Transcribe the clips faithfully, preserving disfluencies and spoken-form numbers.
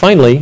finally,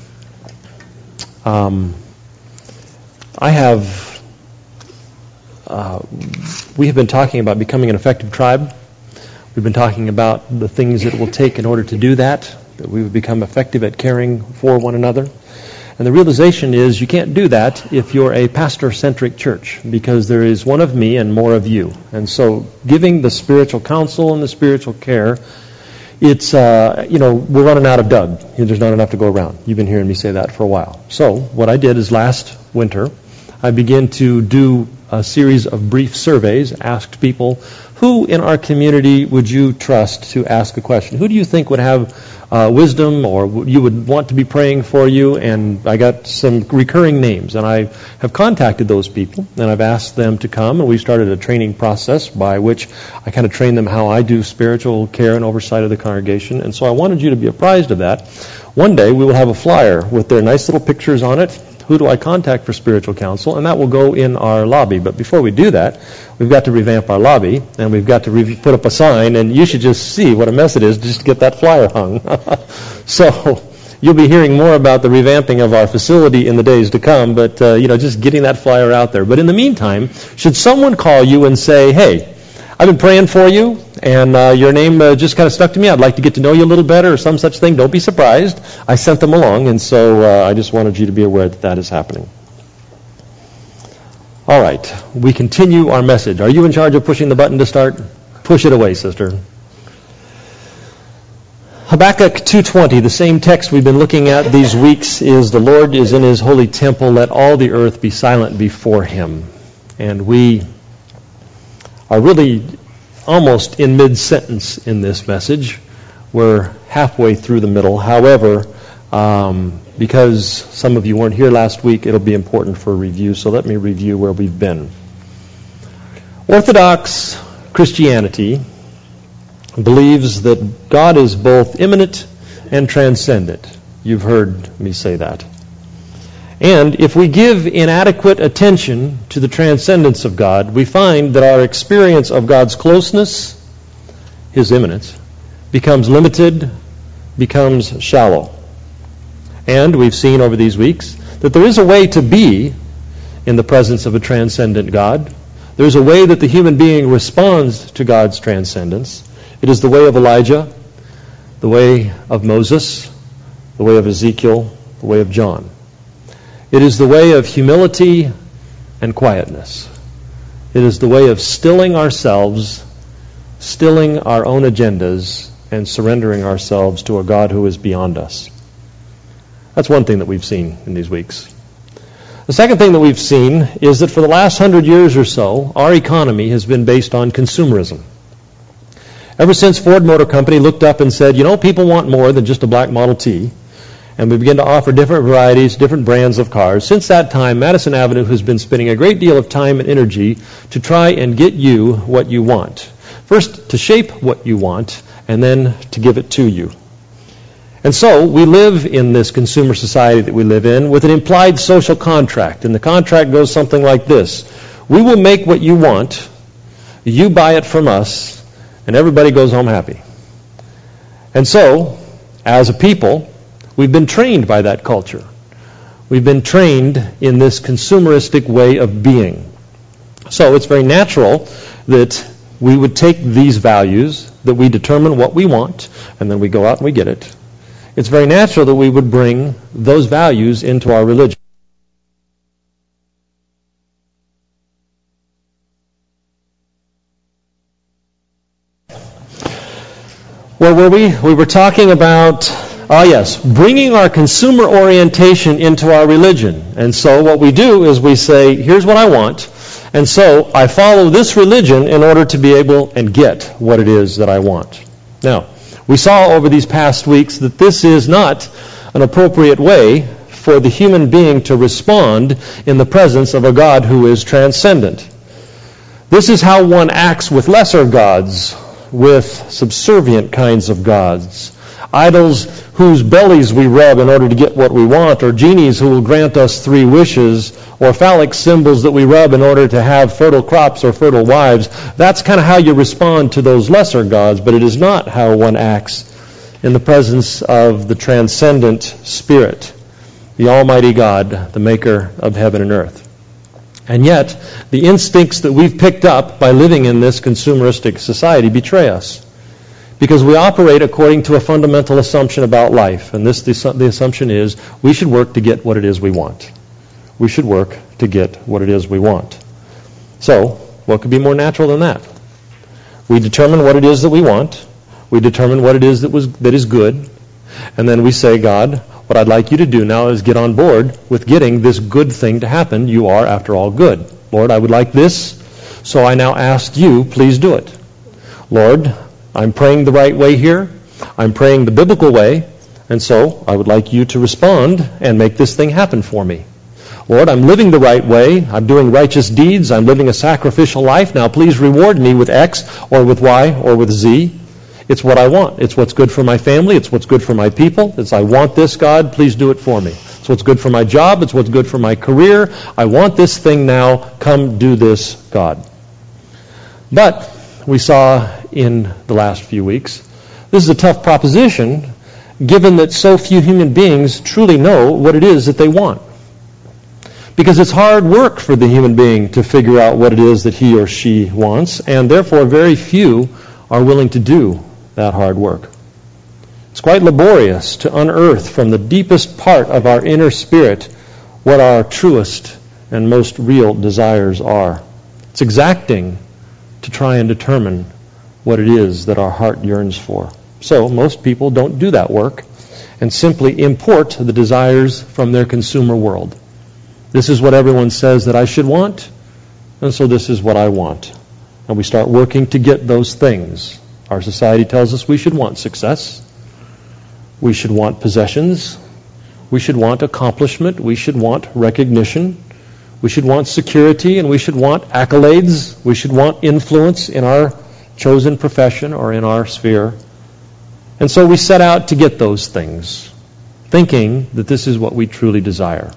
um, I have, uh, we have been talking about becoming an effective tribe. We've been talking about the things that it will take in order to do that, that we would become effective at caring for one another. And the realization is you can't do that if you're a pastor-centric church, because there is one of me and more of you. And so giving the spiritual counsel and the spiritual care, it's, uh, you know, we're running out of Doug. There's not enough to go around. You've been hearing me say that for a while. So what I did is last winter, I began to do a series of brief surveys, asked people, who in our community would you trust to ask a question? Who do you think would have uh, wisdom, or you would want to be praying for you? And I got some recurring names, and I have contacted those people, and I've asked them to come, and we started a training process by which I kind of train them how I do spiritual care and oversight of the congregation. And so I wanted you to be apprised of that. One day we will have a flyer with their nice little pictures on it. Who do I contact for spiritual counsel? And that will go in our lobby. But before we do that, we've got to revamp our lobby, and we've got to re- put up a sign, and you should just see what a mess it is just to get that flyer hung. So you'll be hearing more about the revamping of our facility in the days to come, but uh, you know, just getting that flyer out there. But in the meantime, should someone call you and say, hey, I've been praying for you, and uh, your name uh, just kind of stuck to me. I'd like to get to know you a little better, or some such thing. Don't be surprised. I sent them along, and so uh, I just wanted you to be aware that that is happening. All right, we continue our message. Are you in charge of pushing the button to start? Push it away, sister. Habakkuk two twenty, the same text we've been looking at these weeks, is the Lord is in his holy temple. Let all the earth be silent before him. And we are really almost in mid-sentence in this message. We're halfway through the middle. However, um, because some of you weren't here last week, it'll be important for review, so let me review where we've been. Orthodox Christianity believes that God is both immanent and transcendent. You've heard me say that. And if we give inadequate attention to the transcendence of God, we find that our experience of God's closeness, his immanence, becomes limited, becomes shallow. And we've seen over these weeks that there is a way to be in the presence of a transcendent God. There's a way that the human being responds to God's transcendence. It is the way of Elijah, the way of Moses, the way of Ezekiel, the way of John. It is the way of humility and quietness. It is the way of stilling ourselves, stilling our own agendas, and surrendering ourselves to a God who is beyond us. That's one thing that we've seen in these weeks. The second thing that we've seen is that for the last hundred years or so, our economy has been based on consumerism. Ever since Ford Motor Company looked up and said, you know, people want more than just a black Model T, and we begin to offer different varieties, different brands of cars. Since that time, Madison Avenue has been spending a great deal of time and energy to try and get you what you want. First, to shape what you want, and then to give it to you. And so, we live in this consumer society that we live in with an implied social contract. And the contract goes something like this. We will make what you want, you buy it from us, and everybody goes home happy. And so, as a people, we've been trained by that culture. We've been trained in this consumeristic way of being. So it's very natural that we would take these values, that we determine what we want, and then we go out and we get it. It's very natural that we would bring those values into our religion. Where were we? We were talking about Ah, yes, bringing our consumer orientation into our religion. And so what we do is we say, here's what I want, and so I follow this religion in order to be able and get what it is that I want. Now, we saw over these past weeks that this is not an appropriate way for the human being to respond in the presence of a God who is transcendent. This is how one acts with lesser gods, with subservient kinds of gods. Idols whose bellies we rub in order to get what we want, or genies who will grant us three wishes, or phallic symbols that we rub in order to have fertile crops or fertile wives. That's kind of how you respond to those lesser gods, but it is not how one acts in the presence of the transcendent Spirit, the Almighty God, the maker of heaven and earth. And yet, the instincts that we've picked up by living in this consumeristic society betray us. Because we operate according to a fundamental assumption about life. And this, the, the assumption is we should work to get what it is we want. We should work to get what it is we want. So, what could be more natural than that? We determine what it is that we want. We determine what it is that was that is good. And then we say, God, what I'd like you to do now is get on board with getting this good thing to happen. You are, after all, good. Lord, I would like this, so I now ask you, please do it. Lord, I'm praying the right way here. I'm praying the biblical way, and so I would like you to respond and make this thing happen for me. Lord, I'm living the right way. I'm doing righteous deeds. I'm living a sacrificial life. Now please reward me with X or with Y or with Z. It's what I want. It's what's good for my family. It's what's good for my people. It's I want this, God. Please do it for me. It's what's good for my job. It's what's good for my career. I want this thing now. Come do this, God. But we saw in the last few weeks, this is a tough proposition given that so few human beings truly know what it is that they want. Because it's hard work for the human being to figure out what it is that he or she wants, and therefore very few are willing to do that hard work. It's quite laborious to unearth from the deepest part of our inner spirit what our truest and most real desires are. It's exacting to try and determine what it is that our heart yearns for. So most people don't do that work and simply import the desires from their consumer world. This is what everyone says that I should want, and so this is what I want. And we start working to get those things. Our society tells us we should want success. We should want possessions. We should want accomplishment. We should want recognition. We should want security, and we should want accolades. We should want influence in our chosen profession or in our sphere. And so we set out to get those things, thinking that this is what we truly desire.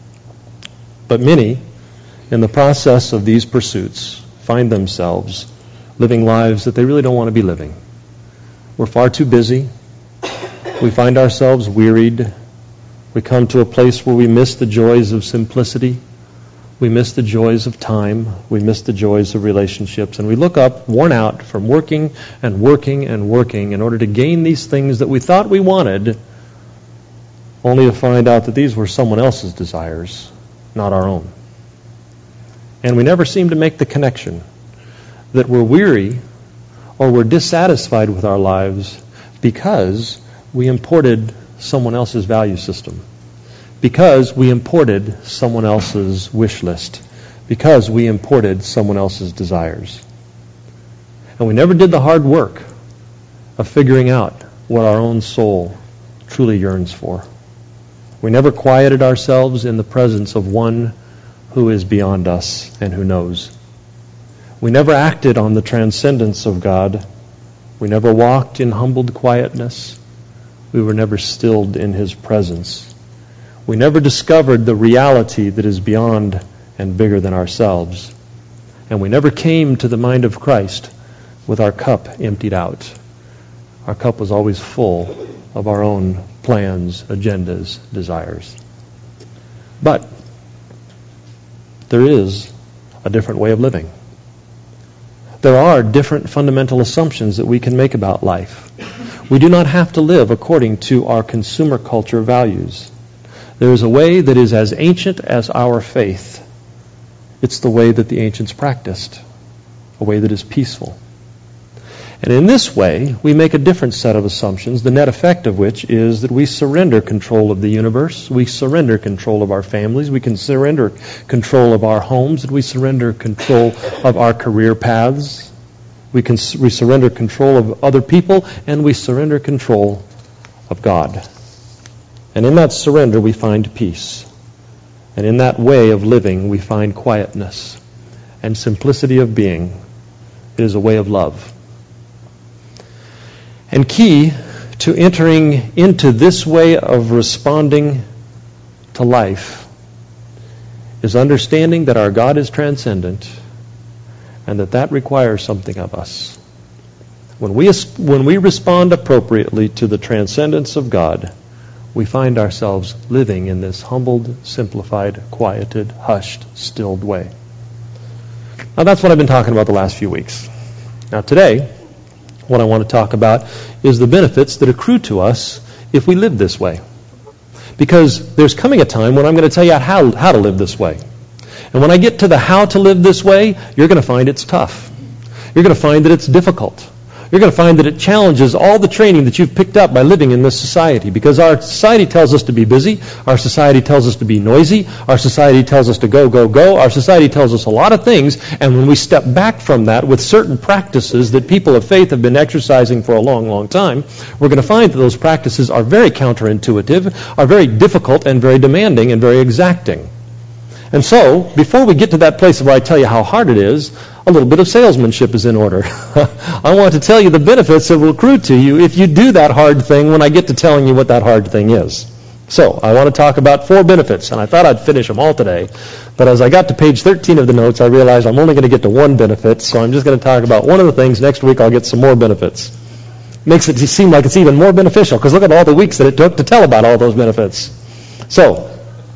But many, in the process of these pursuits, find themselves living lives that they really don't want to be living. We're far too busy. We find ourselves wearied. We come to a place where we miss the joys of simplicity. We miss the joys of time. We miss the joys of relationships. And we look up, worn out from working and working and working in order to gain these things that we thought we wanted, only to find out that these were someone else's desires, not our own. And we never seem to make the connection that we're weary or we're dissatisfied with our lives because we imported someone else's value system, because we imported someone else's wish list, because we imported someone else's desires. And we never did the hard work of figuring out what our own soul truly yearns for. We never quieted ourselves in the presence of one who is beyond us and who knows. We never acted on the transcendence of God. We never walked in humbled quietness. We were never stilled in His presence. We never discovered the reality that is beyond and bigger than ourselves. And we never came to the mind of Christ with our cup emptied out. Our cup was always full of our own plans, agendas, desires. But there is a different way of living. There are different fundamental assumptions that we can make about life. We do not have to live according to our consumer culture values. There is a way that is as ancient as our faith. It's the way that the ancients practiced, a way that is peaceful. And in this way, we make a different set of assumptions, the net effect of which is that we surrender control of the universe, we surrender control of our families, we can surrender control of our homes, and we surrender control of our career paths. We can we surrender control of other people, and we surrender control of God. And in that surrender, we find peace. And in that way of living, we find quietness and simplicity of being. It is a way of love. And key to entering into this way of responding to life is understanding that our God is transcendent and that that requires something of us. When we, when we respond appropriately to the transcendence of God, we find ourselves living in this humbled, simplified, quieted, hushed, stilled way. Now that's what I've been talking about the last few weeks. Now today, what I want to talk about is the benefits that accrue to us if we live this way. Because there's coming a time when I'm going to tell you how, how to live this way. And when I get to the how to live this way, you're going to find it's tough. You're going to find that it's difficult. You're going to find that it challenges all the training that you've picked up by living in this society. Because our society tells us to be busy. Our society tells us to be noisy. Our society tells us to go, go, go. Our society tells us a lot of things. And when we step back from that with certain practices that people of faith have been exercising for a long, long time, we're going to find that those practices are very counterintuitive, are very difficult and very demanding and very exacting. And so, before we get to that place where I tell you how hard it is, a little bit of salesmanship is in order. I want to tell you the benefits that will accrue to you if you do that hard thing when I get to telling you what that hard thing is. So, I want to talk about four benefits, and I thought I'd finish them all today. But as I got to page thirteen of the notes, I realized I'm only going to get to one benefit, so I'm just going to talk about one of the things. Next week I'll get some more benefits. Makes it seem like it's even more beneficial, because look at all the weeks that it took to tell about all those benefits. So,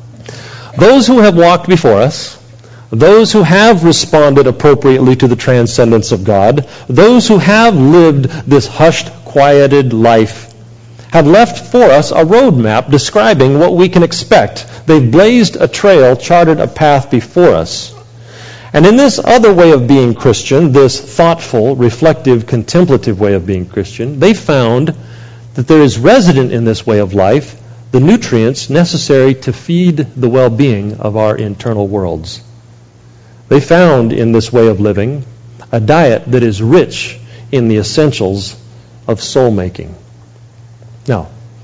those who have walked before us, those who have responded appropriately to the transcendence of God, those who have lived this hushed, quieted life, have left for us a roadmap describing what we can expect. They've blazed a trail, charted a path before us. And in this other way of being Christian, this thoughtful, reflective, contemplative way of being Christian, they found that there is resident in this way of life the nutrients necessary to feed the well-being of our internal worlds. They found in this way of living a diet that is rich in the essentials of soul-making. Now,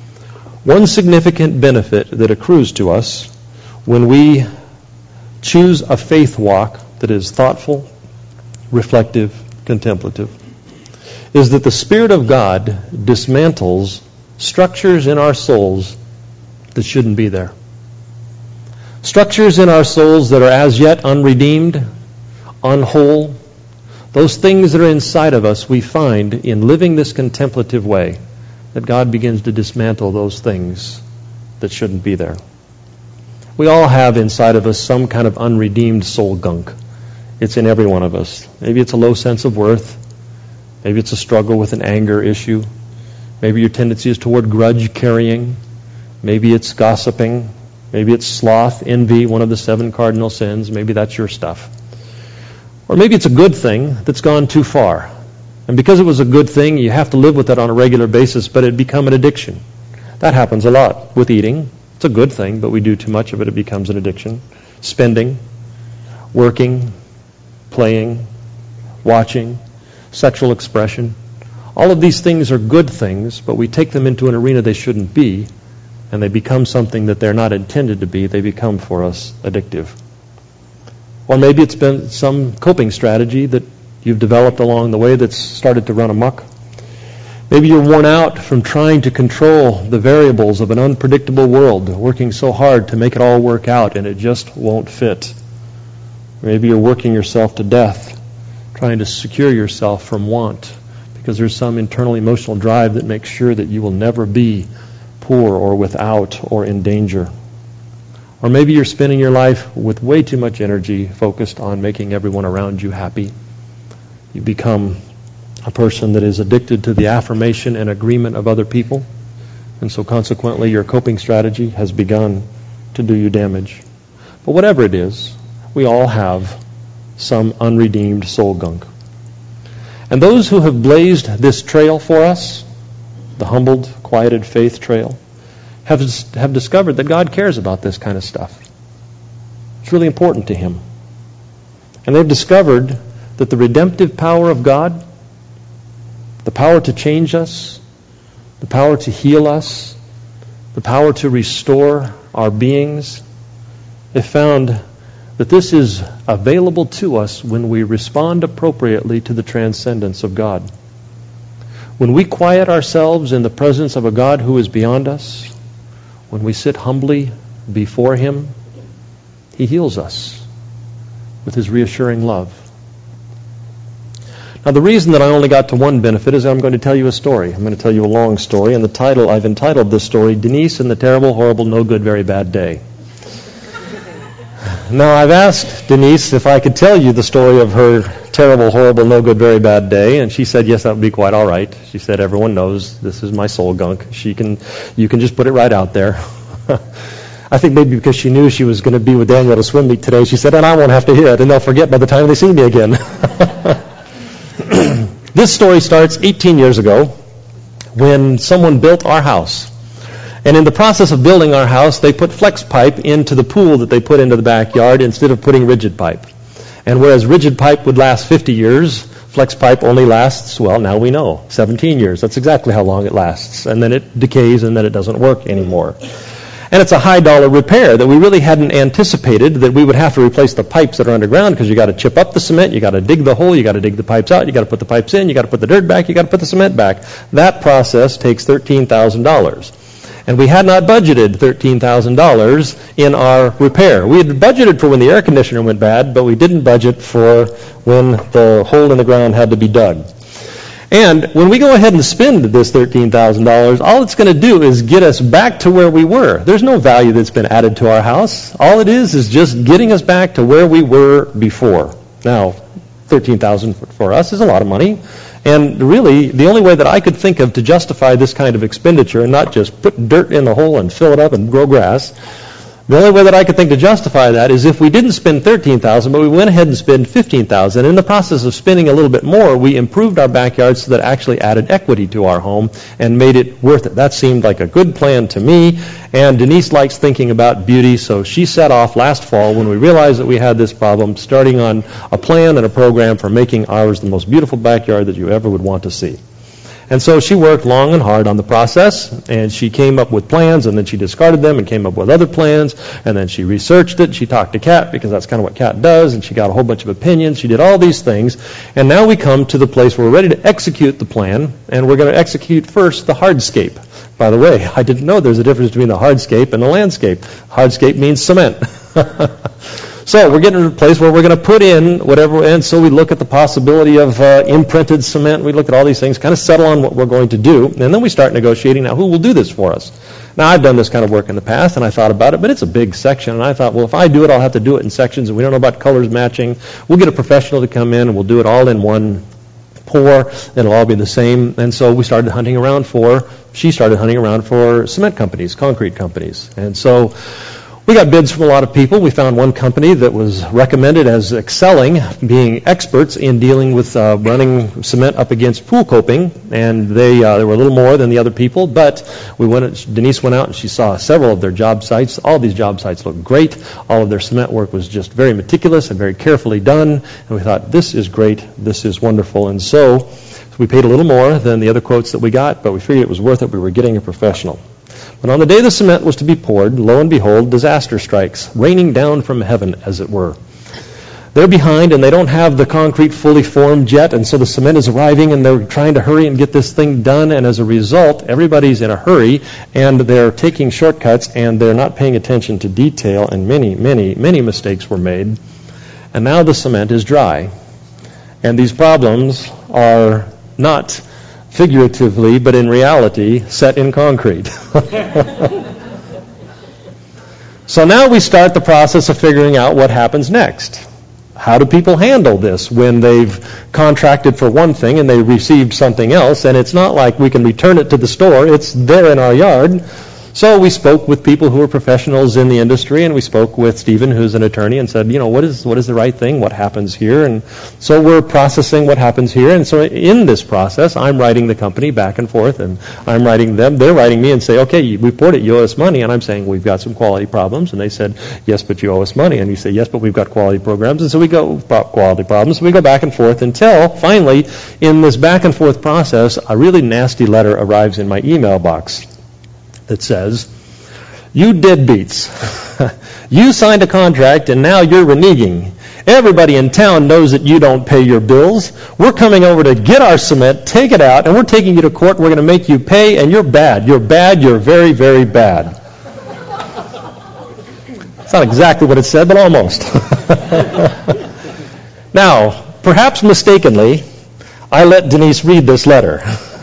one significant benefit that accrues to us when we choose a faith walk that is thoughtful, reflective, contemplative, is that the Spirit of God dismantles structures in our souls that shouldn't be there. Structures in our souls that are as yet unredeemed, unwhole, those things that are inside of us, we find in living this contemplative way that God begins to dismantle those things that shouldn't be there. We all have inside of us some kind of unredeemed soul gunk. It's in every one of us. Maybe it's a low sense of worth. Maybe it's a struggle with an anger issue. Maybe your tendency is toward grudge carrying. Maybe it's gossiping. Maybe it's sloth, envy, one of the seven cardinal sins. Maybe that's your stuff. Or maybe it's a good thing that's gone too far. And because it was a good thing, you have to live with it on a regular basis, but it become an addiction. That happens a lot with eating. It's a good thing, but we do too much of it, it becomes an addiction. Spending, working, playing, watching, sexual expression. All of these things are good things, but we take them into an arena they shouldn't be, and they become something that they're not intended to be. They become for us addictive. Or maybe it's been some coping strategy that you've developed along the way that's started to run amok. Maybe you're worn out from trying to control the variables of an unpredictable world, working so hard to make it all work out, and it just won't fit. Maybe you're working yourself to death, trying to secure yourself from want, because there's some internal emotional drive that makes sure that you will never be poor or without or in danger. Or maybe you're spending your life with way too much energy focused on making everyone around you happy. You become a person that is addicted to the affirmation and agreement of other people, and so consequently your coping strategy has begun to do you damage. But whatever it is, we all have some unredeemed soul gunk. And those who have blazed this trail for us, the humbled, quieted faith trail, have, have discovered that God cares about this kind of stuff. It's really important to Him. And they've discovered that the redemptive power of God, the power to change us, the power to heal us, the power to restore our beings, they found that this is available to us when we respond appropriately to the transcendence of God. When we quiet ourselves in the presence of a God who is beyond us, when we sit humbly before Him, He heals us with His reassuring love. Now, the reason that I only got to one benefit is I'm going to tell you a story. I'm going to tell you a long story, and the title, I've entitled this story, Denise and the Terrible, Horrible, No Good, Very Bad Day. Now, I've asked Denise if I could tell you the story of her terrible, horrible, no good, very bad day, and she said, yes, that would be quite all right. She said, everyone knows this is my soul gunk. She can, you can just put it right out there. I think maybe because she knew she was going to be with Daniel at a swim meet today, she said, and I won't have to hear it, and they'll forget by the time they see me again. This story starts eighteen years ago when someone built our house. And in the process of building our house, they put flex pipe into the pool that they put into the backyard instead of putting rigid pipe. And whereas rigid pipe would last fifty years, flex pipe only lasts, well, now we know, seventeen years. That's exactly how long it lasts. And then it decays and then it doesn't work anymore. And it's a high dollar repair that we really hadn't anticipated, that we would have to replace the pipes that are underground because you got to chip up the cement, you got to dig the hole, you got to dig the pipes out, you got to put the pipes in, you got to put the dirt back, you got to put the cement back. That process takes thirteen thousand dollars. And we had not budgeted thirteen thousand dollars in our repair. We had budgeted for when the air conditioner went bad, but we didn't budget for when the hole in the ground had to be dug. And when we go ahead and spend this thirteen thousand dollars, all it's going to do is get us back to where we were. There's no value that's been added to our house. All it is is just getting us back to where we were before. Now, thirteen thousand dollars for us is a lot of money. And really, the only way that I could think of to justify this kind of expenditure and not just put dirt in the hole and fill it up and grow grass, the only way that I could think to justify that is if we didn't spend thirteen thousand dollars, but we went ahead and spent fifteen thousand dollars. In the process of spending a little bit more, we improved our backyard so that actually added equity to our home and made it worth it. That seemed like a good plan to me. And Denise likes thinking about beauty, so she set off last fall when we realized that we had this problem, starting on a plan and a program for making ours the most beautiful backyard that you ever would want to see. And so she worked long and hard on the process, and she came up with plans, and then she discarded them and came up with other plans, and then she researched it. She talked to Kat, because that's kind of what Kat does, and she got a whole bunch of opinions. She did all these things, and now we come to the place where we're ready to execute the plan, and we're going to execute first the hardscape. By the way, I didn't know there's a difference between the hardscape and the landscape. Hardscape means cement. So we're getting to a place where we're going to put in whatever, and so we look at the possibility of uh, imprinted cement. We look at all these things, kind of settle on what we're going to do, and then we start negotiating. Now, who will do this for us? Now, I've done this kind of work in the past, and I thought about it, but it's a big section, and I thought, well, if I do it, I'll have to do it in sections, and we don't know about colors matching. We'll get a professional to come in, and we'll do it all in one pour. It'll all be the same. And so we started hunting around for, she started hunting around for cement companies, concrete companies. And so we got bids from a lot of people. We found one company that was recommended as excelling, being experts in dealing with uh, running cement up against pool coping, and they uh, they were a little more than the other people. But we went. Denise went out and she saw several of their job sites. All of these job sites looked great. All of their cement work was just very meticulous and very carefully done. And we thought, this is great. This is wonderful. And so we paid a little more than the other quotes that we got, but we figured it was worth it. We were getting a professional. But on the day the cement was to be poured, lo and behold, disaster strikes, raining down from heaven, as it were. They're behind, and they don't have the concrete fully formed yet, and so the cement is arriving, and they're trying to hurry and get this thing done, and as a result, everybody's in a hurry, and they're taking shortcuts, and they're not paying attention to detail, and many, many, many mistakes were made. And now the cement is dry. And these problems are not figuratively, but in reality, set in concrete. So now we start the process of figuring out what happens next. How do people handle this when they've contracted for one thing and they received something else, and it's not like we can return it to the store, it's there in our yard. So we spoke with people who are professionals in the industry, and we spoke with Stephen, who's an attorney, and said, you know, what is what is the right thing? What happens here? And so we're processing what happens here. And so in this process, I'm writing the company back and forth, and I'm writing them. They're writing me and say, okay, you report it, you owe us money. And I'm saying, we've got some quality problems. And they said, yes, but you owe us money. And you say, yes, but we've got quality programs. And so we go, quality problems. So we go back and forth until finally, in this back and forth process, a really nasty letter arrives in my email box that says, you deadbeats, you signed a contract and now you're reneging. Everybody in town knows that you don't pay your bills. We're coming over to get our cement, take it out, and we're taking you to court. We're going to make you pay, and you're bad. You're bad. You're very, very bad. It's not exactly what it said, but almost. Now, perhaps mistakenly, I let Denise read this letter.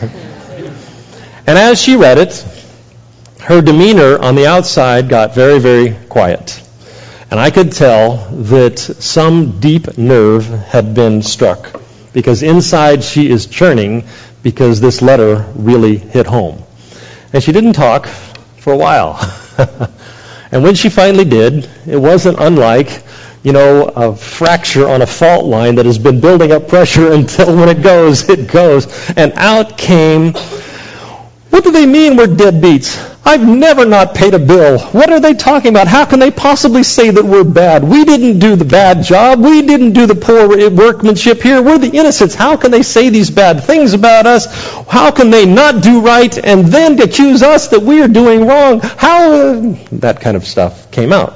And as she read it, her demeanor on the outside got very, very quiet. And I could tell that some deep nerve had been struck, because inside she is churning because this letter really hit home. And she didn't talk for a while. And when she finally did, it wasn't unlike, you know, a fracture on a fault line that has been building up pressure until when it goes, it goes. And out came, "What do they mean we're deadbeats? I've never not paid a bill. What are they talking about? How can they possibly say that we're bad? We didn't do the bad job. We didn't do the poor workmanship here. We're the innocents. How can they say these bad things about us? How can they not do right and then accuse us that we are doing wrong? How?" That kind of stuff came out.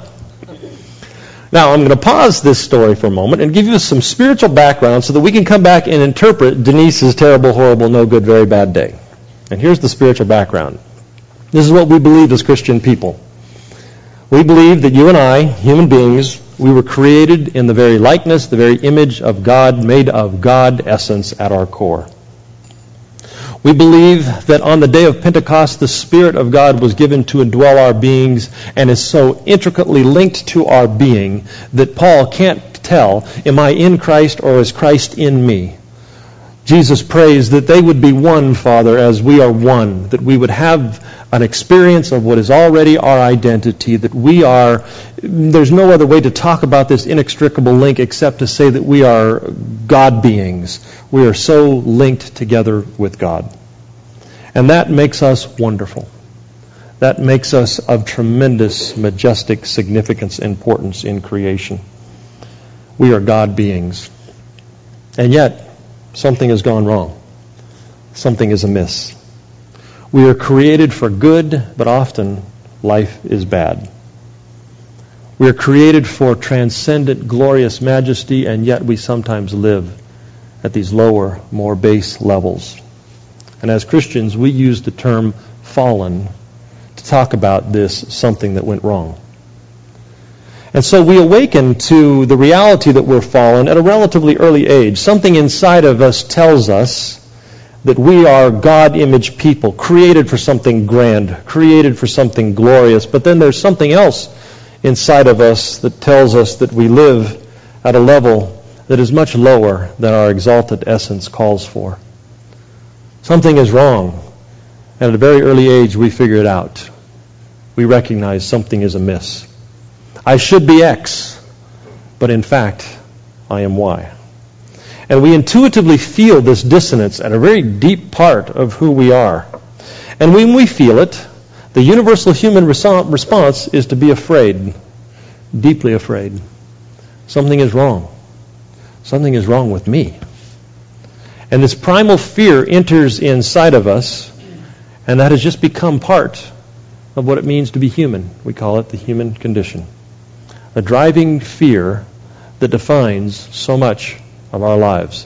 Now, I'm going to pause this story for a moment and give you some spiritual background so that we can come back and interpret Denise's terrible, horrible, no good, very bad day. And here's the spiritual background. This is what we believe as Christian people. We believe that you and I, human beings, we were created in the very likeness, the very image of God, made of God essence at our core. We believe that on the day of Pentecost, the Spirit of God was given to indwell our beings and is so intricately linked to our being that Paul can't tell, am I in Christ or is Christ in me? Jesus prays that they would be one, Father, as we are one, that we would have an experience of what is already our identity, that we are, there's no other way to talk about this inextricable link except to say that we are God beings. We are so linked together with God. And that makes us wonderful. That makes us of tremendous, majestic significance, importance in creation. We are God beings. And yet, something has gone wrong. Something is amiss. We are created for good, but often life is bad. We are created for transcendent, glorious majesty, and yet we sometimes live at these lower, more base levels. And as Christians, we use the term fallen to talk about this something that went wrong. And so we awaken to the reality that we're fallen at a relatively early age. Something inside of us tells us that we are God-image people, created for something grand, created for something glorious. But then there's something else inside of us that tells us that we live at a level that is much lower than our exalted essence calls for. Something is wrong. And at a very early age, we figure it out. We recognize something is amiss. I should be X, but in fact, I am Y. And we intuitively feel this dissonance at a very deep part of who we are. And when we feel it, the universal human response is to be afraid, deeply afraid. Something is wrong. Something is wrong with me. And this primal fear enters inside of us, and that has just become part of what it means to be human. We call it the human condition. A driving fear that defines so much of our lives.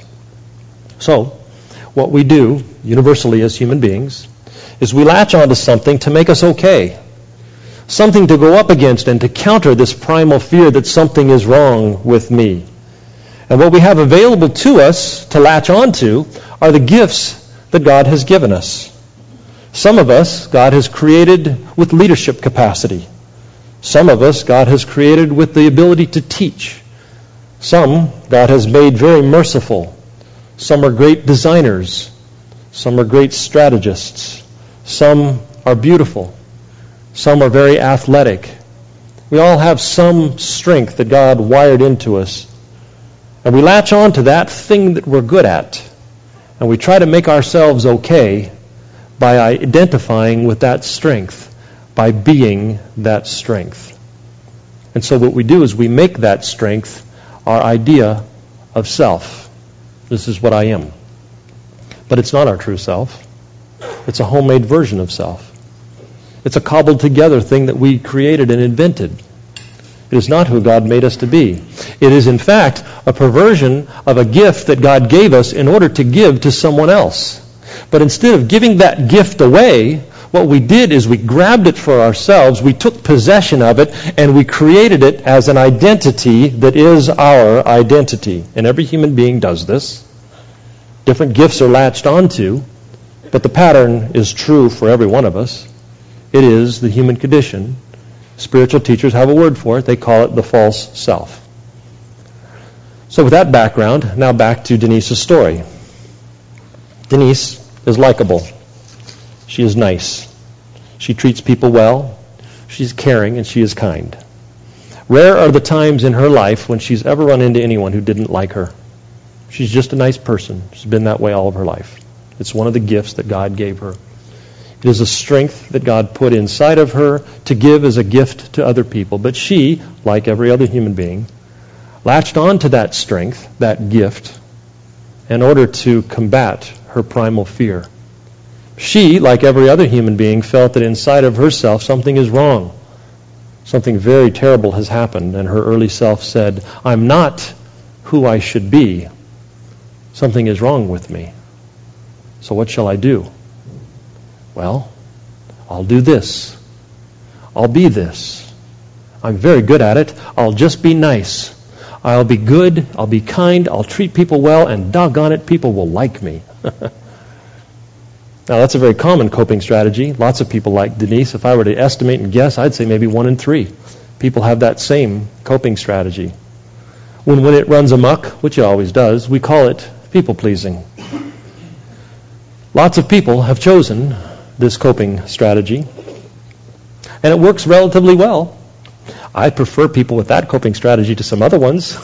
So, what we do, universally as human beings, is we latch onto something to make us okay. Something to go up against and to counter this primal fear that something is wrong with me. And what we have available to us to latch onto are the gifts that God has given us. Some of us, God has created with leadership capacity. Some of us, God has created with the ability to teach. Some, God has made very merciful. Some are great designers. Some are great strategists. Some are beautiful. Some are very athletic. We all have some strength that God wired into us. And we latch on to that thing that we're good at. And we try to make ourselves okay by identifying with that strength, by being that strength. And so what we do is we make that strength our idea of self. This is what I am. But it's not our true self. It's a homemade version of self. It's a cobbled together thing that we created and invented. It is not who God made us to be. It is in fact a perversion of a gift that God gave us in order to give to someone else. But instead of giving that gift away, what we did is we grabbed it for ourselves, we took possession of it, and we created it as an identity that is our identity. And every human being does this. Different gifts are latched onto, but the pattern is true for every one of us. It is the human condition. Spiritual teachers have a word for it. They call it the false self. So with that background, now back to Denise's story. Denise is likable. She is nice. She treats people well. She's caring, and she is kind. Rare are the times in her life when she's ever run into anyone who didn't like her. She's just a nice person. She's been that way all of her life. It's one of the gifts that God gave her. It is a strength that God put inside of her to give as a gift to other people. But she, like every other human being, latched on to that strength, that gift, in order to combat her primal fear. She, like every other human being, felt that inside of herself something is wrong. Something very terrible has happened, and her early self said, I'm not who I should be. Something is wrong with me. So what shall I do? Well, I'll do this. I'll be this. I'm very good at it. I'll just be nice. I'll be good. I'll be kind. I'll treat people well, and doggone it, people will like me. Now, that's a very common coping strategy. Lots of people like Denise. If I were to estimate and guess, I'd say maybe one in three people have that same coping strategy. When, when it runs amok, which it always does, we call it people-pleasing. Lots of people have chosen this coping strategy, and it works relatively well. I prefer people with that coping strategy to some other ones.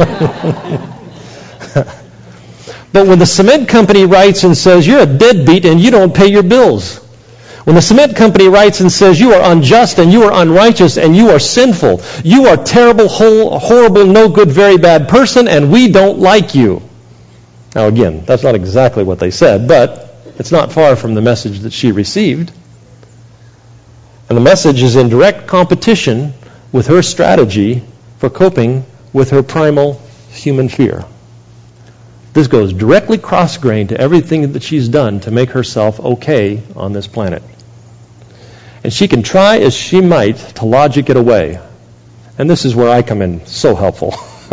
But when the cement company writes and says, you're a deadbeat and you don't pay your bills. When the cement company writes and says, you are unjust and you are unrighteous and you are sinful. You are terrible, horrible, no good, very bad person, and we don't like you. Now again, that's not exactly what they said, but it's not far from the message that she received. And the message is in direct competition with her strategy for coping with her primal human fear. This goes directly cross-grained to everything that she's done to make herself okay on this planet. And she can try as she might to logic it away. And this is where I come in so helpful.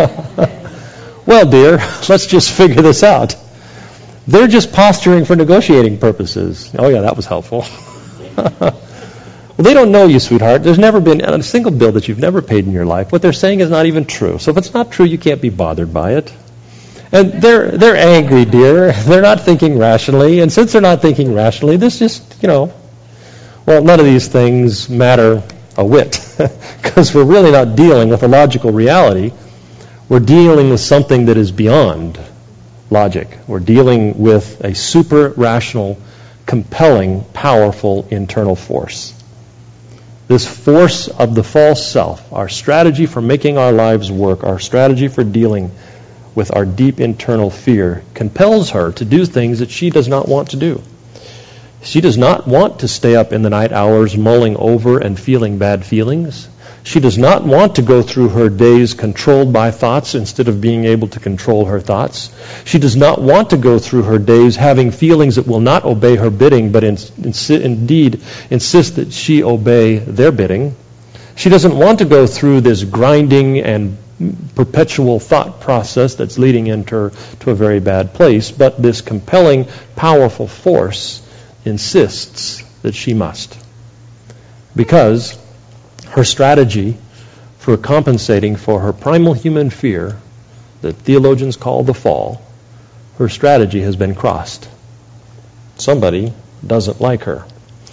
Well, dear, let's just figure this out. They're just posturing for negotiating purposes. Oh, yeah, that was helpful. Well, they don't know you, sweetheart. There's never been a single bill that you've never paid in your life. What they're saying is not even true. So if it's not true, you can't be bothered by it. And they're they're angry, dear. They're not thinking rationally. And since they're not thinking rationally, this just, you know, well, none of these things matter a whit. Because we're really not dealing with a logical reality. We're dealing with something that is beyond logic. We're dealing with a super rational, compelling, powerful internal force. This force of the false self, our strategy for making our lives work, our strategy for dealing with our deep internal fear, compels her to do things that she does not want to do. She does not want to stay up in the night hours mulling over and feeling bad feelings. She does not want to go through her days controlled by thoughts instead of being able to control her thoughts. She does not want to go through her days having feelings that will not obey her bidding, but in, in, indeed insist that she obey their bidding. She doesn't want to go through this grinding and perpetual thought process that's leading into her to a very bad place, but this compelling, powerful force insists that she must. Because her strategy for compensating for her primal human fear that theologians call the fall, her strategy has been crossed. Somebody doesn't like her.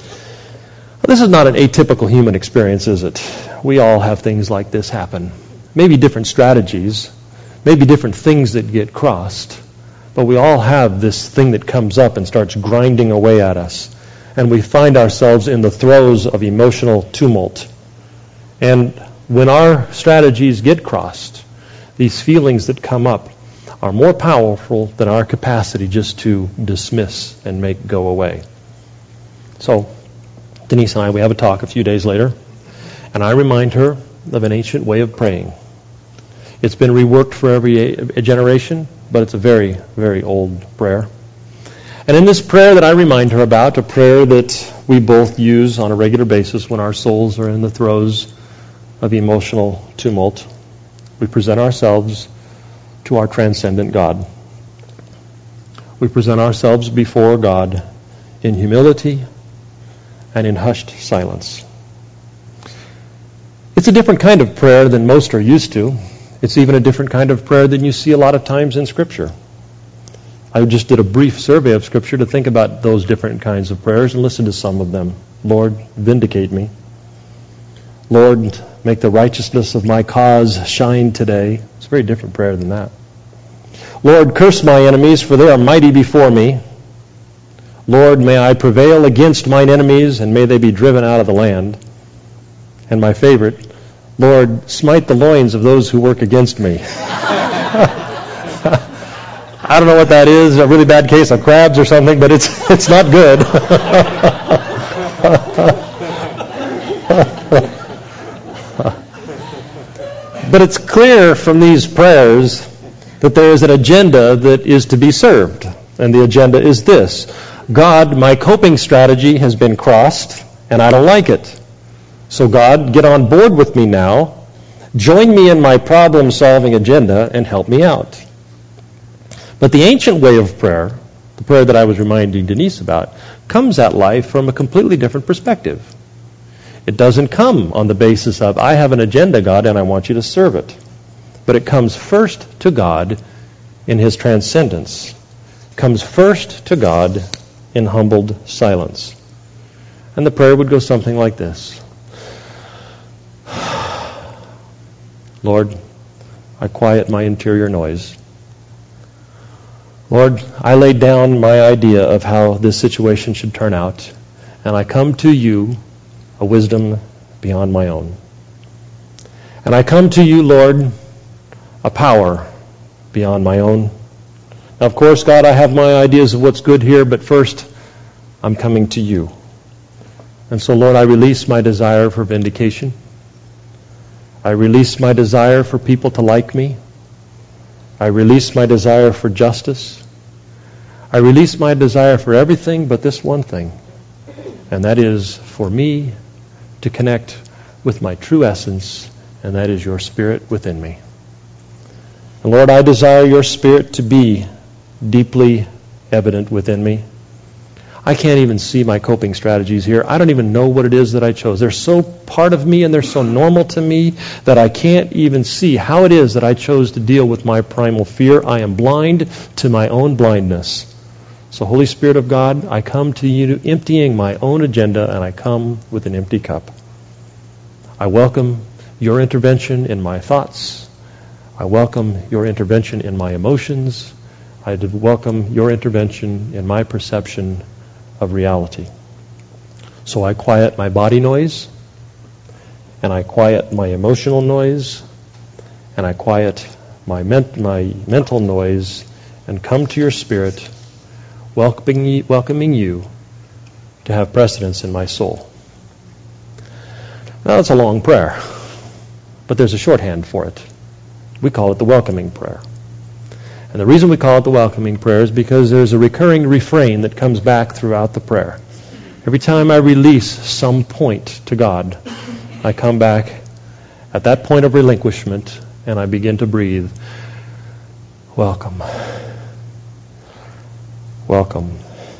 This is not an atypical human experience, is it? We all have things like this happen. Maybe different strategies, maybe different things that get crossed, but we all have this thing that comes up and starts grinding away at us, and we find ourselves in the throes of emotional tumult. And when our strategies get crossed, these feelings that come up are more powerful than our capacity just to dismiss and make go away. So, Denise and I, we have a talk a few days later, and I remind her of an ancient way of praying. It's been reworked for every generation, but it's a very, very old prayer. And in this prayer that I remind her about, a prayer that we both use on a regular basis when our souls are in the throes of emotional tumult, we present ourselves to our transcendent God. we present ourselves before God in humility and in hushed silence. It's a different kind of prayer than most are used to. It's even a different kind of prayer than you see a lot of times in Scripture. I just did a brief survey of Scripture to think about those different kinds of prayers and listen to some of them. Lord, vindicate me. Lord, make the righteousness of my cause shine today. It's a very different prayer than that. Lord, curse my enemies, for they are mighty before me. Lord, may I prevail against mine enemies, and may they be driven out of the land. And my favorite, Lord, smite the loins of those who work against me. I don't know what that is, a really bad case of crabs or something, but it's it's not good. But it's clear from these prayers that there is an agenda that is to be served. And the agenda is this: God, my coping strategy has been crossed, and I don't like it. So God, get on board with me now, join me in my problem-solving agenda, and help me out. But the ancient way of prayer, the prayer that I was reminding Denise about, comes at life from a completely different perspective. It doesn't come on the basis of, I have an agenda, God, and I want you to serve it. But it comes first to God in His transcendence. It comes first to God in humbled silence. And the prayer would go something like this. Lord, I quiet my interior noise. Lord, I laid down my idea of how this situation should turn out, and I come to you, a wisdom beyond my own. And I come to you, Lord, a power beyond my own. Now, of course, God, I have my ideas of what's good here, but first, I'm coming to you. And so, Lord, I release my desire for vindication. I release my desire for people to like me. I release my desire for justice. I release my desire for everything but this one thing, and that is for me to connect with my true essence, and that is your Spirit within me. And Lord, I desire your Spirit to be deeply evident within me. I can't even see my coping strategies here. I don't even know what it is that I chose. They're so part of me and they're so normal to me that I can't even see how it is that I chose to deal with my primal fear. I am blind to my own blindness. So, Holy Spirit of God, I come to you emptying my own agenda, and I come with an empty cup. I welcome your intervention in my thoughts. I welcome your intervention in my emotions. I welcome your intervention in my perception of reality. So I quiet my body noise, and I quiet my emotional noise, and I quiet my, ment- my mental noise, and come to your Spirit, welcoming, welcoming you to have precedence in my soul. Now, that's a long prayer, but there's a shorthand for it. We call it the welcoming prayer. And the reason we call it the welcoming prayer is because there's a recurring refrain that comes back throughout the prayer. Every time I release some point to God, I come back at that point of relinquishment and I begin to breathe. Welcome. Welcome.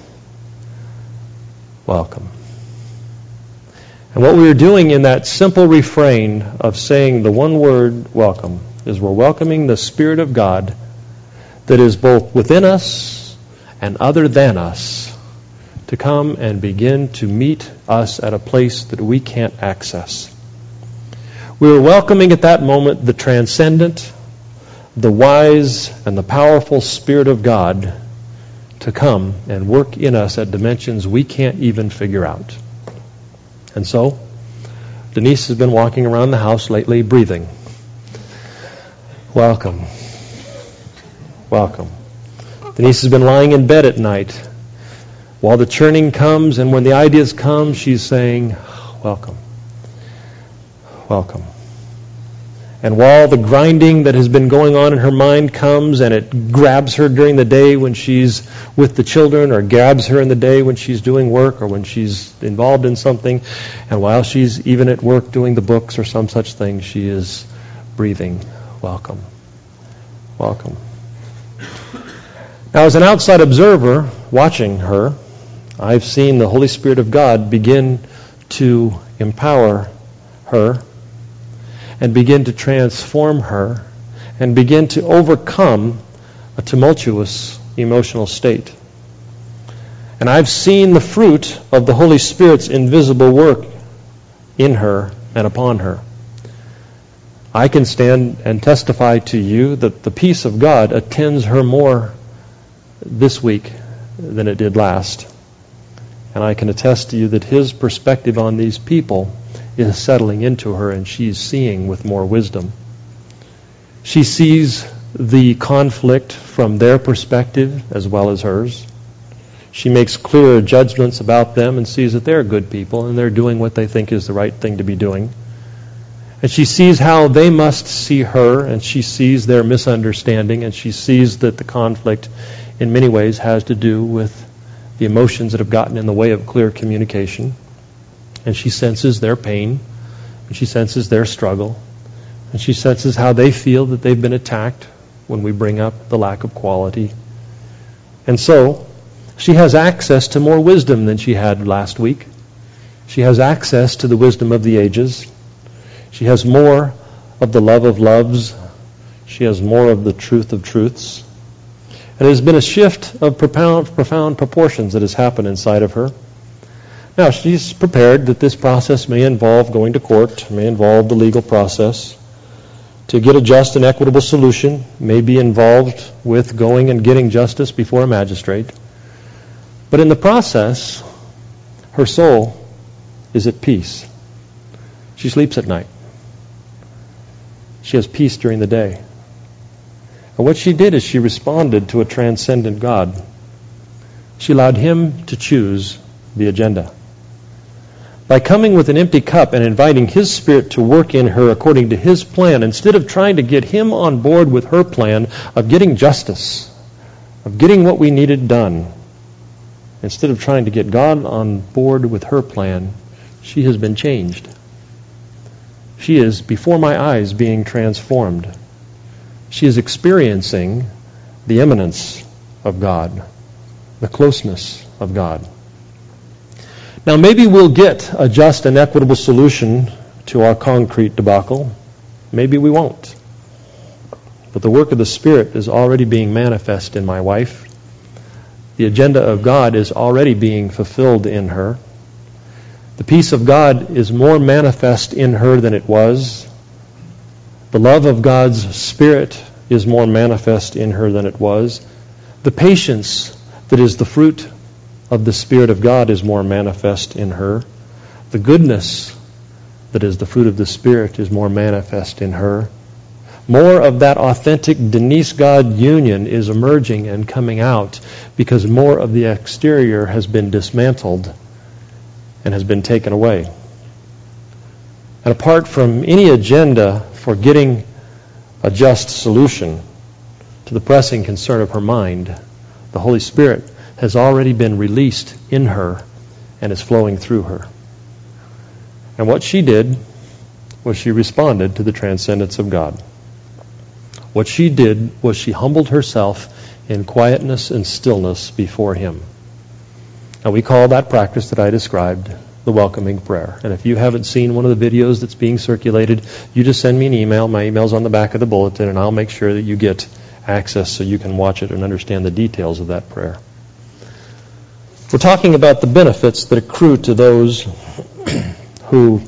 Welcome. And what we're doing in that simple refrain of saying the one word, welcome, is we're welcoming the Spirit of God that is both within us and other than us to come and begin to meet us at a place that we can't access. We are welcoming at that moment the transcendent, the wise, and the powerful Spirit of God to come and work in us at dimensions we can't even figure out. And so, Denise has been walking around the house lately breathing. Welcome. Welcome. Denise has been lying in bed at night while the churning comes, and when the ideas come, she's saying, welcome. Welcome. And while the grinding that has been going on in her mind comes and it grabs her during the day when she's with the children, or grabs her in the day when she's doing work or when she's involved in something, and while she's even at work doing the books or some such thing, she is breathing, welcome. Welcome. Now, as an outside observer watching her, I've seen the Holy Spirit of God begin to empower her and begin to transform her and begin to overcome a tumultuous emotional state. And I've seen the fruit of the Holy Spirit's invisible work in her and upon her. I can stand and testify to you that the peace of God attends her more this week than it did last. And I can attest to you that His perspective on these people is settling into her, and she's seeing with more wisdom. She sees the conflict from their perspective as well as hers. She makes clearer judgments about them and sees that they're good people and they're doing what they think is the right thing to be doing. And she sees how they must see her, and she sees their misunderstanding, and she sees that the conflict in many ways has to do with the emotions that have gotten in the way of clear communication. And she senses their pain, and she senses their struggle, and she senses how they feel that they've been attacked when we bring up the lack of quality. And so, she has access to more wisdom than she had last week. She has access to the wisdom of the ages. She has more of the love of loves. She has more of the truth of truths. And it has been a shift of profound, profound proportions that has happened inside of her. Now, she's prepared that this process may involve going to court, may involve the legal process. To get a just and equitable solution may be involved with going and getting justice before a magistrate. But in the process, her soul is at peace. She sleeps at night. She has peace during the day. And what she did is she responded to a transcendent God. She allowed Him to choose the agenda. By coming with an empty cup and inviting His Spirit to work in her according to His plan, instead of trying to get Him on board with her plan of getting justice, of getting what we needed done, instead of trying to get God on board with her plan, she has been changed. She is, before my eyes, being transformed. She is experiencing the immanence of God, the closeness of God. Now, maybe we'll get a just and equitable solution to our concrete debacle. Maybe we won't. But the work of the Spirit is already being manifest in my wife. The agenda of God is already being fulfilled in her. The peace of God is more manifest in her than it was. The love of God's Spirit is more manifest in her than it was. The patience that is the fruit of the Spirit of God is more manifest in her. The goodness that is the fruit of the Spirit is more manifest in her. More of that authentic Denise-God union is emerging and coming out because more of the exterior has been dismantled and has been taken away. And apart from any agenda for getting a just solution to the pressing concern of her mind, the Holy Spirit has already been released in her and is flowing through her. And what she did was she responded to the transcendence of God. What she did was she humbled herself in quietness and stillness before Him. Now, we call that practice that I described the welcoming prayer. And if you haven't seen one of the videos that's being circulated, you just send me an email. My email's on the back of the bulletin, and I'll make sure that you get access so you can watch it and understand the details of that prayer. We're talking about the benefits that accrue to those who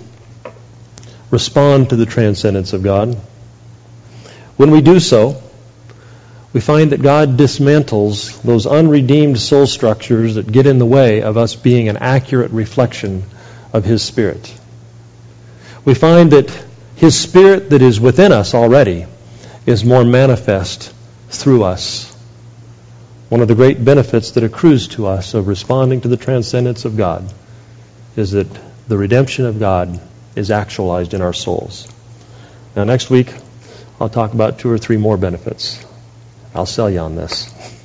respond to the transcendence of God. When we do so, we find that God dismantles those unredeemed soul structures that get in the way of us being an accurate reflection of His Spirit. We find that His Spirit that is within us already is more manifest through us. One of the great benefits that accrues to us of responding to the transcendence of God is that the redemption of God is actualized in our souls. Now, next week, I'll talk about two or three more benefits. I'll sell you on this.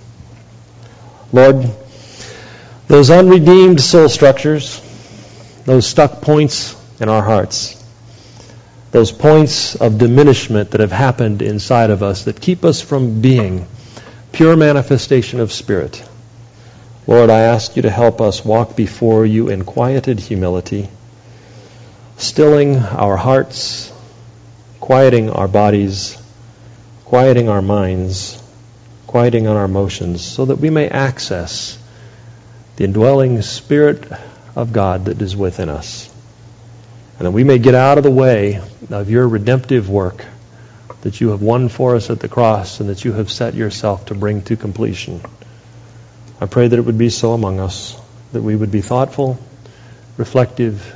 Lord, those unredeemed soul structures, those stuck points in our hearts, those points of diminishment that have happened inside of us that keep us from being pure manifestation of Spirit. Lord, I ask you to help us walk before you in quieted humility, stilling our hearts, quieting our bodies, quieting our minds, quieting our emotions, so that we may access the indwelling Spirit of God that is within us, and that we may get out of the way of your redemptive work that you have won for us at the cross and that you have set yourself to bring to completion. I pray that it would be so among us, that we would be thoughtful, reflective,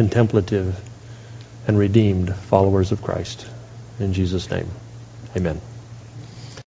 contemplative, and redeemed followers of Christ. In Jesus' name, amen.